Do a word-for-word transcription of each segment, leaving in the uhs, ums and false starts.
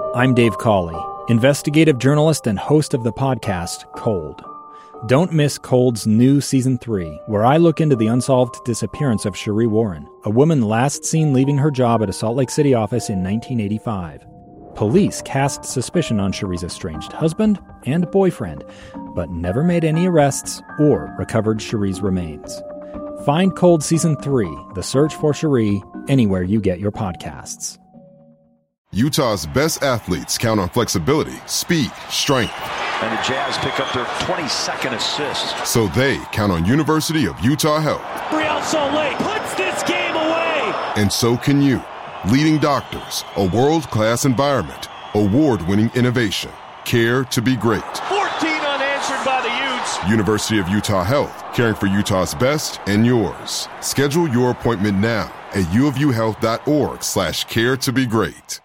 I'm Dave Cawley, investigative journalist and host of the podcast Cold. Don't miss Cold's new Season three, where I look into the unsolved disappearance of Sheree Warren, a woman last seen leaving her job at a Salt Lake City office in nineteen eighty-five. Police cast suspicion on Sheree's estranged husband and boyfriend, but never made any arrests or recovered Sheree's remains. Find Cold Season three, The Search for Sheree, anywhere you get your podcasts. Utah's best athletes count on flexibility, speed, strength. And the Jazz pick up their twenty-second assist. So they count on University of Utah Health. Real Salt Lake puts this game away. And so can you. Leading doctors, a world-class environment, award-winning innovation, care to be great. fourteen unanswered by the Utes. University of Utah Health, caring for Utah's best and yours. Schedule your appointment now at uofuhealth.org slash care to be great.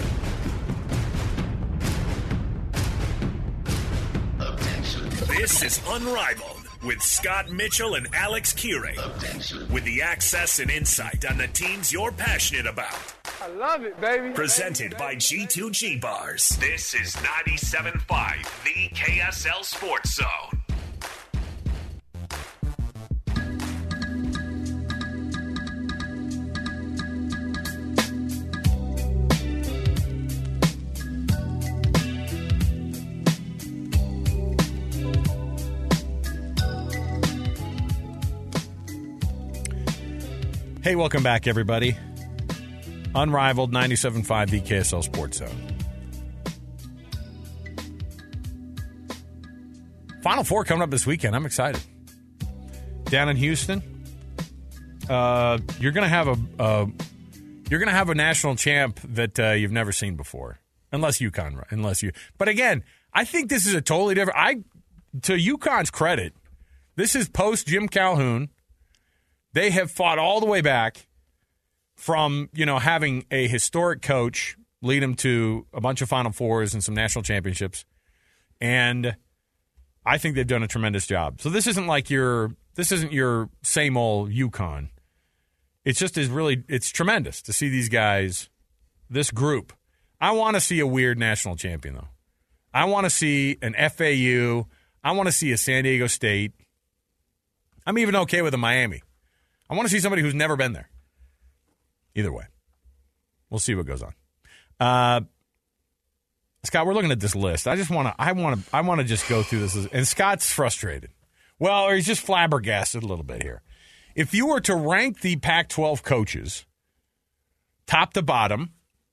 This is Unrivaled with Scott Mitchell and Alex Kirey. With the access and insight on the teams you're passionate about. I love it, baby. Presented by G two G Bars. This is ninety-seven point five, the K S L Sports Zone. Hey, welcome back, everybody. Unrivaled ninety-seven point five, the K S L Sports Zone. Final Four coming up this weekend. I'm excited. Down in Houston, uh, you're going to have a uh, you're going to have a national champ that uh, you've never seen before, unless UConn, unless you. But again, I think this is a totally different. I to UConn's credit, this is post Jim Calhoun. They have fought all the way back from, you know, having a historic coach lead them to a bunch of Final Fours and some national championships. And I think they've done a tremendous job. So this isn't like your this isn't your same old UConn. It's just is really it's tremendous to see these guys, this group. I want to see a weird national champion, though. I want to see an F A U. I want to see a San Diego State. I'm even okay with a Miami. I want to see somebody who's never been there. Either way. We'll see what goes on. Uh, Scott, we're looking at this list. I just want to I want to I want to just go through this and Scott's frustrated. Well, or he's just flabbergasted a little bit here. If you were to rank the Pac twelve coaches top to bottom,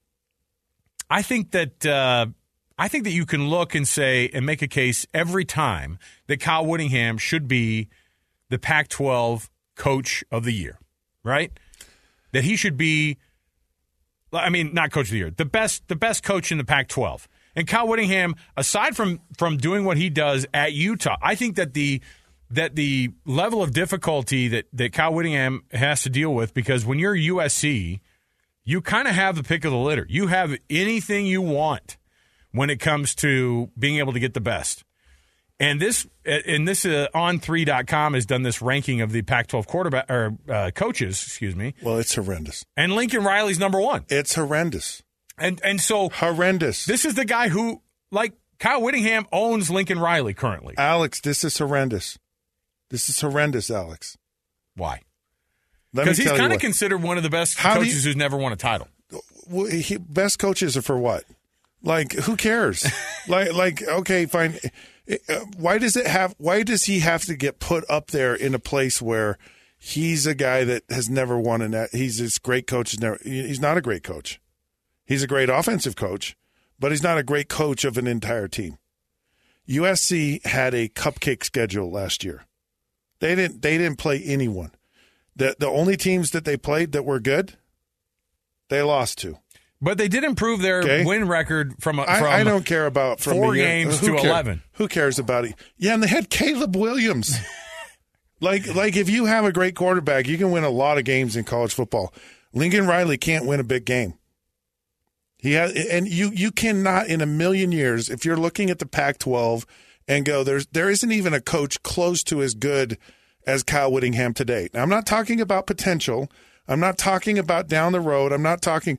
I think that uh, I think that you can look and say and make a case every time that Kyle Whittingham should be the Pac twelve coach of the year, right? That he should be, I mean, not coach of the year, the best the best coach in the Pac twelve. And Kyle Whittingham, aside from from doing what he does at Utah, I think that the that the level of difficulty that, that Kyle Whittingham has to deal with, because when you're U S C, you kind of have the pick of the litter. You have anything you want when it comes to being able to get the best. And this, and this uh, on three dot com has done this ranking of the Pac twelve quarterback or uh, coaches, excuse me. Well, it's horrendous. And Lincoln Riley's number one. It's horrendous. And and so horrendous. This is the guy who, like Kyle Whittingham, owns Lincoln Riley currently. Alex, this is horrendous. This is horrendous, Alex. Why? Because he's kind of considered one of the best How coaches you, who's never won a title. Well, he, best coaches are for what? Like, who cares? like, like, okay, fine. Why does it have? Why does he have to get put up there in a place where he's a guy that has never won a? He's this great coach. He's never. He's not a great coach. He's a great offensive coach, but he's not a great coach of an entire team. U S C had a cupcake schedule last year. They didn't. They didn't play anyone. The the only teams that they played that were good, they lost to. But they did improve their okay. win record from, a, from I, I don't care about from four a, games to care, eleven. Who cares about it? Yeah, and they had Caleb Williams. like, like if you have a great quarterback, you can win a lot of games in college football. Lincoln Riley can't win a big game. He has, and you you cannot in a million years, if you're looking at the Pac twelve and go, there's there isn't even a coach close to as good as Kyle Whittingham today. Now, I'm not talking about potential. I'm not talking about down the road. I'm not talking.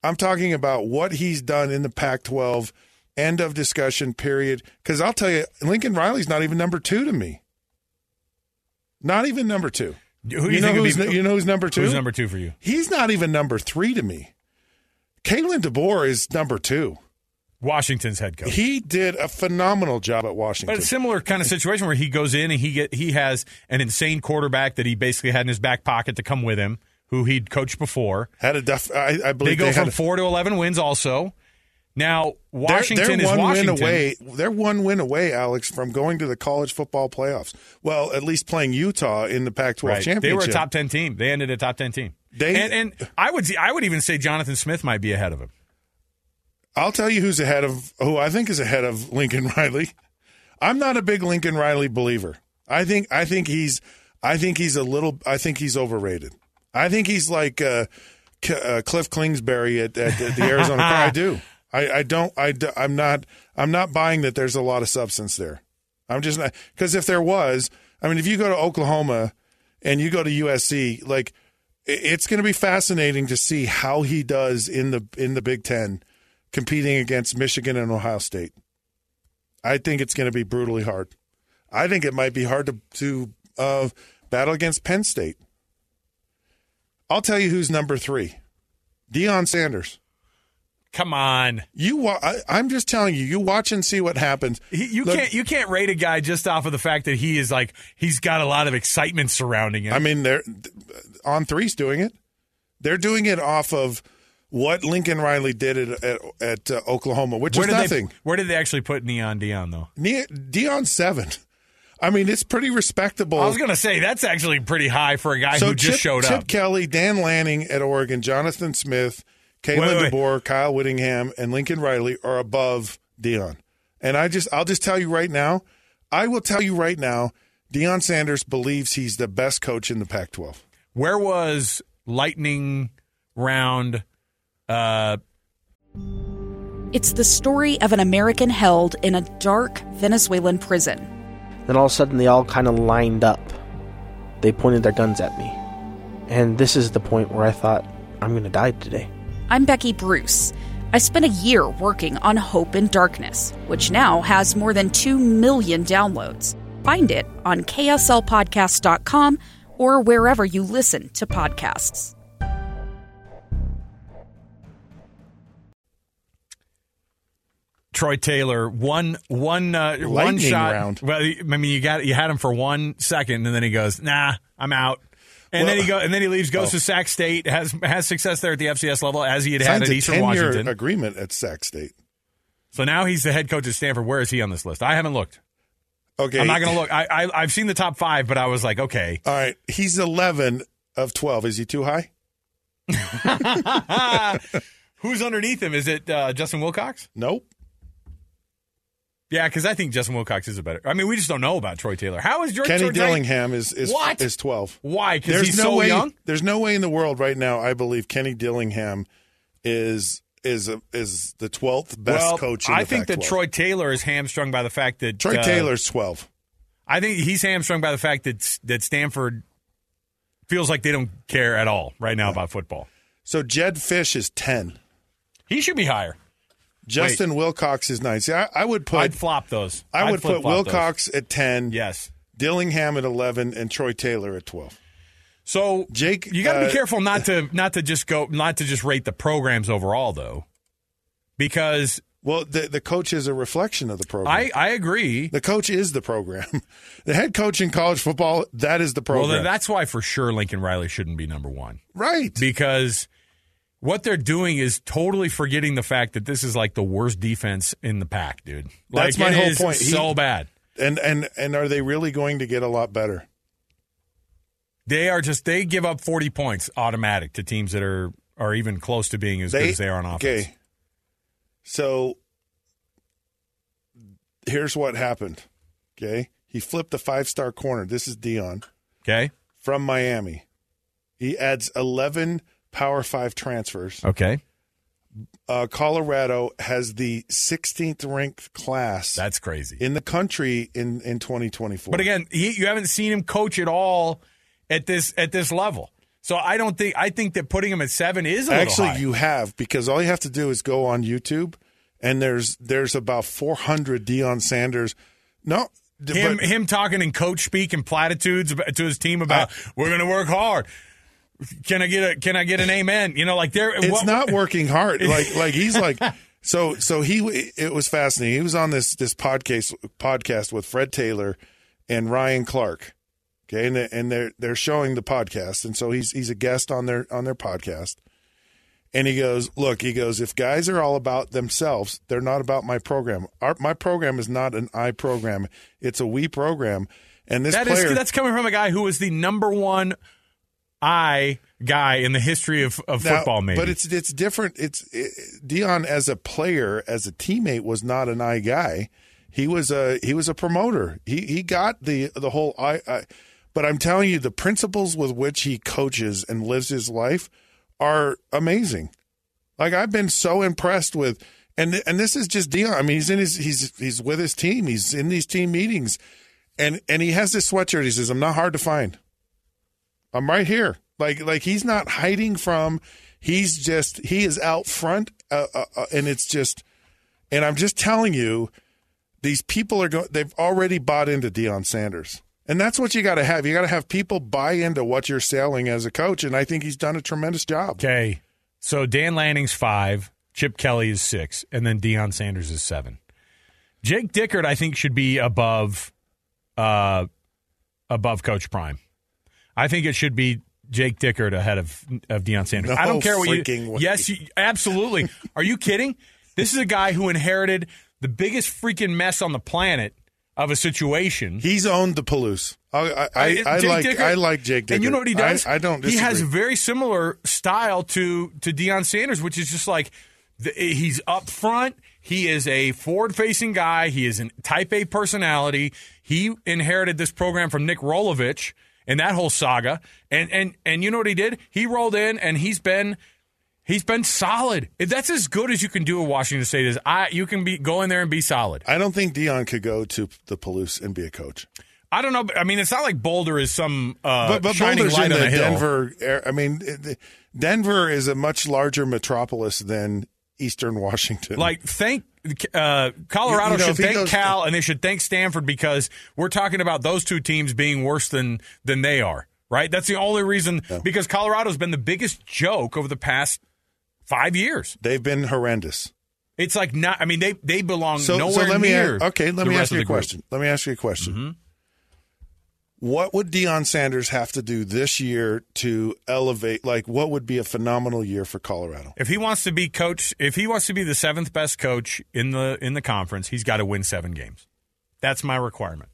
I'm talking about what he's done in the Pac twelve. End of discussion, period. Because I'll tell you, Lincoln Riley's not even number two to me. Not even number two. Who do you, you, know think who's, would be, you know who's number two? Who's number two for you? He's not even number three to me. Kalen DeBoer is number two. Washington's head coach. He did a phenomenal job at Washington. But a similar kind of situation where he goes in and he get he has an insane quarterback that he basically had in his back pocket to come with him, who he'd coached before. Had a def- I, I believe they go they from had a- four to eleven wins. Also, now Washington they're, they're is one Washington. Win away, they're one win away, Alex, from going to the college football playoffs. Well, at least playing Utah in the Pac twelve Right. championship. They were a top ten team. They ended a top ten team. They, and, and I would I would even say Jonathan Smith might be ahead of him. I'll tell you who's ahead of who I think is ahead of Lincoln Riley. I'm not a big Lincoln Riley believer. I think I think he's I think he's a little I think he's overrated. I think he's like uh, uh, Cliff Kingsbury at, at the, the Arizona. I do. I, I don't. I I'm not. I'm not buying that. There's a lot of substance there. I'm just not, because if there was, I mean, if you go to Oklahoma and you go to U S C, like it's going to be fascinating to see how he does in the in the Big Ten, competing against Michigan and Ohio State. I think it's going to be brutally hard. I think it might be hard to to uh, battle against Penn State. I'll tell you who's number three. Deion Sanders. Come on, you. Wa- I, I'm just telling you. You watch and see what happens. He, you Look, can't you can't rate a guy just off of the fact that he is like he's got a lot of excitement surrounding him. I mean, they're on three's doing it. They're doing it off of what Lincoln Riley did at at, at uh, Oklahoma, which where is did nothing. They, where did they actually put Neon Deion though? Ne- Deion seven. I mean, it's pretty respectable. I was going to say that's actually pretty high for a guy so who just Chip, showed Chip up. Kelly, Dan Lanning at Oregon, Jonathan Smith, Kalen Wait, wait, DeBoer, Kyle Whittingham, and Lincoln Riley are above Deion. And I just, I'll just tell you right now, I will tell you right now, Deion Sanders believes he's the best coach in the Pac twelve. Where was lightning round? Uh, It's the story of an American held in a dark Venezuelan prison. Then all of a sudden they all kind of lined up. They pointed their guns at me. And this is the point where I thought, I'm going to die today. I'm Becky Bruce. I spent a year working on Hope in Darkness, which now has more than two million downloads. Find it on K S L podcast dot com or wherever you listen to podcasts. Troy Taylor, one one uh, one Lightning shot. round. Well, I mean, you got you had him for one second, and then he goes, "Nah, I'm out." And Well, then he go, and then he leaves, goes oh. to Sac State, has has success there at the F C S level as he had had Signs at a Eastern ten-year Washington. agreement at Sac State. So now he's the head coach at Stanford. Where is he on this list? I haven't looked. Okay, I'm not going to look. I, I I've seen the top five, but I was like, okay. All right, he's eleven of twelve. Is he too high? Who's underneath him? Is it uh, Justin Wilcox? Nope. Yeah, because I think Justin Wilcox is a better. I mean, we just don't know about Troy Taylor. How is George Kenny Troy Dillingham is is What? is twelve. Why? Because There's he's no so way. young. There's no way in the world right now. I believe Kenny Dillingham is is a, is the twelfth best well, coach. In I the think that Pac twelve. Troy Taylor is hamstrung by the fact that Troy uh, Taylor's twelve. I think he's hamstrung by the fact that that Stanford feels like they don't care at all right now about football. So Jed Fish is ten. He should be higher. Justin Wilcox is nine. See, I, I would put. I'd flop those. I I'd would put flip-flop Wilcox at ten. those. Yes. Dillingham at eleven, and Troy Taylor at twelve. So Jake, you got to uh, be careful not to not to just go not to just rate the programs overall though, because Well, the the coach is a reflection of the program. I, I agree. The coach is the program. The head coach in college football, that is the program. Well, that's why for sure Lincoln Riley shouldn't be number one. Right. Because what they're doing is totally forgetting the fact that this is like the worst defense in the pack, dude. Like, That's my it whole is point. He- So bad. And and and are they really going to get a lot better? They are just they give up forty points automatic to teams that are are even close to being as good as they are on offense. Okay. So here's what happened. Okay. He flipped the five star corner. This is Deion Okay. from Miami. He adds eleven Power Five transfers. Okay. Uh, Colorado has the sixteenth ranked class That's crazy. in the country in, in twenty twenty-four. But again, he, you haven't seen him coach at all at this at this level. So I don't think I think that putting him at seven is a little Actually, high. you have, because all you have to do is go on YouTube, and there's there's about four hundred Deion Sanders. No, him but, him talking in coach speak and platitudes about, to his team about uh, we're going to work hard. Can I get a Can I get an amen? You know, like there. It's what, not working hard. Like like he's like. So so he it was fascinating. He was on this this podcast podcast with Fred Taylor and Ryan Clark. Okay, and they, and they're they're showing the podcast, and so he's he's a guest on their on their podcast, and he goes, look, he goes, if guys are all about themselves, they're not about my program. Our, my program is not an I program; it's a we program. And this that player, is, that's coming from a guy who was the number one I guy in the history of, of now, football. Maybe, but it's it's different. It's it, Deion as a player, as a teammate, was not an I guy. He was a he was a promoter. He he got the the whole I. I But I'm telling you, the principles with which he coaches and lives his life are amazing. Like, I've been so impressed with, and and this is just Deion. I mean, he's in his he's he's with his team. He's in these team meetings, and and he has this sweatshirt. He says, "I'm not hard to find. I'm right here." Like like he's not hiding from. He's just he is out front, uh, uh, uh, and it's just, and I'm just telling you, these people are going. They've already bought into Deion Sanders. And that's what you got to have. You got to have people buy into what you're selling as a coach, and I think he's done a tremendous job. Okay, so Dan Lanning's five, Chip Kelly is six, and then Deion Sanders is seven. Jake Dickert, I think, should be above, uh, above Coach Prime. I think it should be Jake Dickert ahead of of Deion Sanders. No I don't care what you. way. Yes, you, absolutely. Are you kidding? This is a guy who inherited the biggest freaking mess on the planet of a situation. He's owned the Palouse. I, I, I, I like Dickert, I like Jake Dickert. And you know what he does? I, I don't disagree. He has a very similar style to to Deion Sanders, which is just like the, he's up front. He is a forward-facing guy. He is a type A personality. He inherited this program from Nick Rolovich and that whole saga. And and and you know what he did? He rolled in and he's been He's been solid. That's as good as you can do at Washington State. Is I you can be go in there and be solid. I don't think Deion could go to the Palouse and be a coach. I don't know. I mean, it's not like Boulder is some uh, but, but shining Boulder's light in on the a hill. Denver. I mean, Denver is a much larger metropolis than Eastern Washington. Like, thank uh, Colorado you know, should thank goes, Cal, and they should thank Stanford, because we're talking about those two teams being worse than than they are. Right? That's the only reason. Yeah. Because Colorado's been the biggest joke over the past five years. They've been horrendous. It's like not. I mean, they they belong so, nowhere so let me near. Ask, okay, let me ask you a question. Let me ask you a question. Mm-hmm. What would Deion Sanders have to do this year to elevate? Like, what would be a phenomenal year for Colorado? If he wants to be coach, if he wants to be the seventh best coach in the in the conference, he's got to win seven games. That's my requirement.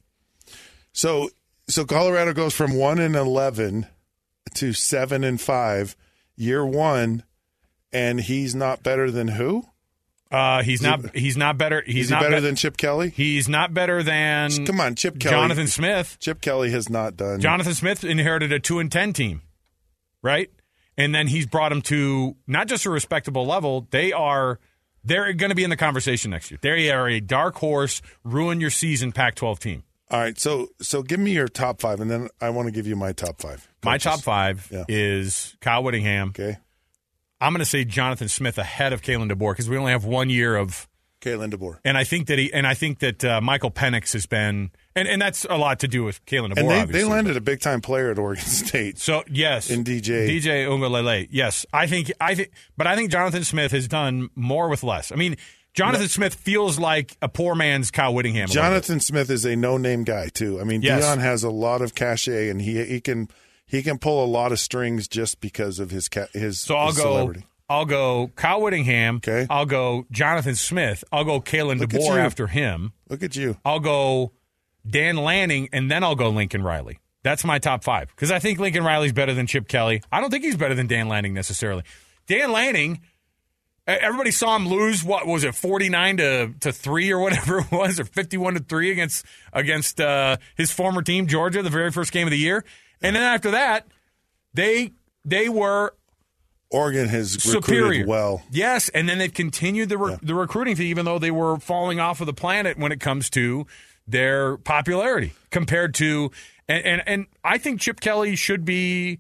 So, so Colorado goes from one and eleven to seven and five year one, and he's not better than who? Uh, he's not. He's not better. He's is he not better be- than Chip Kelly. He's not better than. Come on, Chip Kelly. Jonathan Smith. Chip Kelly has not done. Jonathan Smith inherited a two and ten team, right? And then he's brought them to not just a respectable level. They are. They're going to be in the conversation next year. They are a dark horse, ruin your season Pac twelve team. All right, so so give me your top five, and then I want to give you my top five. Coaches. My top five yeah. is Kyle Whittingham. Okay. I'm going to say Jonathan Smith ahead of Kalen DeBoer because we only have one year of Kalen DeBoer, and I think that he and I think that uh, Michael Penix has been, and, and that's a lot to do with Kalen DeBoer. And they, obviously. they landed a big time player at Oregon State. So yes, in D J D J Uiagalelei. Yes, I think I think, but I think Jonathan Smith has done more with less. I mean, Jonathan no. Smith feels like a poor man's Kyle Whittingham. Jonathan Smith is a no name guy too. I mean, yes. Deion has a lot of cachet, and he he can he can pull a lot of strings just because of his ca- his. So I'll his go. Celebrity. I'll go Kyle Whittingham. Okay. I'll go Jonathan Smith. I'll go Kalen Look DeBoer after him. Look at you. I'll go Dan Lanning, and then I'll go Lincoln Riley. That's my top five because I think Lincoln Riley's better than Chip Kelly. I don't think he's better than Dan Lanning necessarily. Dan Lanning, everybody saw him lose. What was it, forty-nine to to three or whatever it was, or fifty-one to three against against uh, his former team Georgia, the very first game of the year, and then after that, they they were. Oregon has recruited superior. well. Yes, and then they've continued the re- yeah. the recruiting thing, even though they were falling off of the planet when it comes to their popularity compared to and, and and I think Chip Kelly should be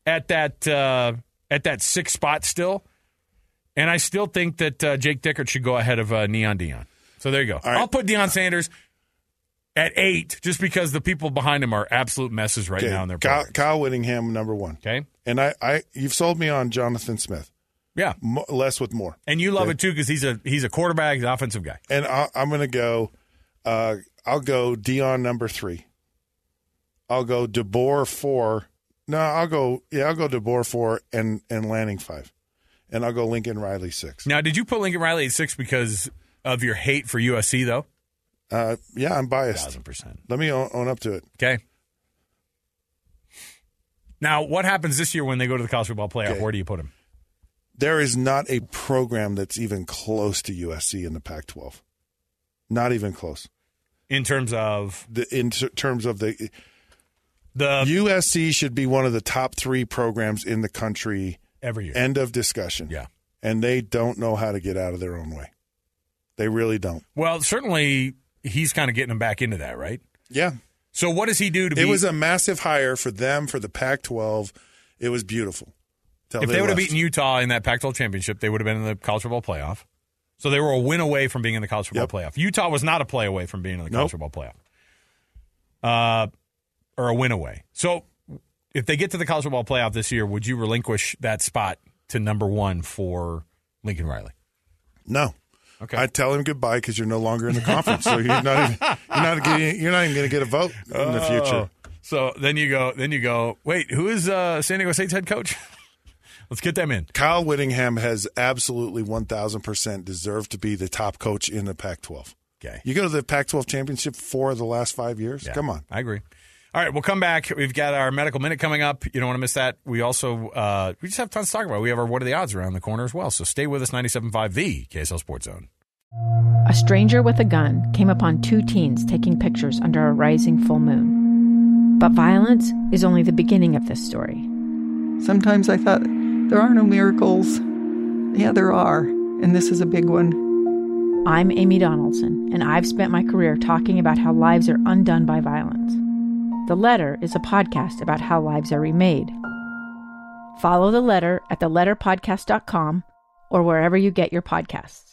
at that uh, at that sixth spot still, and I still think that uh, Jake Dickert should go ahead of uh, Neon Deion. So there you go. Right. I'll put Deion Sanders at eight just because the people behind him are absolute messes right okay. now in their Kyle, programs. Kyle Whittingham, number one. Okay. And I, I, you've sold me on Jonathan Smith. Yeah. Mo- less with more. And you love okay. it too because he's a he's a quarterback, he's an offensive guy. And I, I'm going to go. Uh, I'll go Deion number three. I'll go DeBoer four. No, I'll go. Yeah, I'll go DeBoer four and and Lanning five, and I'll go Lincoln Riley six. Now, did you put Lincoln Riley at six because of your hate for U S C though? Uh, yeah, I'm biased. Thousand percent. Let me own, own up to it. Okay. Now, what happens this year when they go to the college football playoff? Okay. Where do you put them? There is not a program that's even close to U S C in the Pac twelve. Not even close. In terms of the in t- terms of the the U S C should be one of the top three programs in the country every year. End of discussion. Yeah. And they don't know how to get out of their own way. They really don't. Well, certainly he's kind of getting them back into that, right? Yeah. So what does he do to It be? was a massive hire for them, for the Pac twelve. It was beautiful. If they, they would have beaten Utah in that Pac twelve championship, they would have been in the college football playoff. So they were a win away from being in the college football yep. playoff. Utah was not a play away from being in the college nope. football playoff. Uh, or a win away. So if they get to the college football playoff this year, would you relinquish that spot to number one for Lincoln Riley? No. Okay. I'd tell him goodbye because you're no longer in the conference, so you're not even, you're not getting, you're not even going to get a vote in oh. the future. So then you go, then you go. Wait, who is uh, San Diego State's head coach? Let's get them in. Kyle Whittingham has absolutely one thousand percent deserved to be the top coach in the Pac twelve. Okay. You go to the Pac twelve championship four of the last five years? Yeah, Come on. I agree. All right, we'll come back. We've got our medical minute coming up. You don't want to miss that. We also, uh, we just have tons to talk about. We have our What Are the Odds around the corner as well. So stay with us, ninety-seven point five The K S L Sports Zone. A stranger with a gun came upon two teens taking pictures under a rising full moon. But violence is only the beginning of this story. Sometimes I thought, there are no miracles. Yeah, there are, and this is a big one. I'm Amy Donaldson, and I've spent my career talking about how lives are undone by violence. The Letter is a podcast about how lives are remade. Follow The Letter at the letter podcast dot com or wherever you get your podcasts.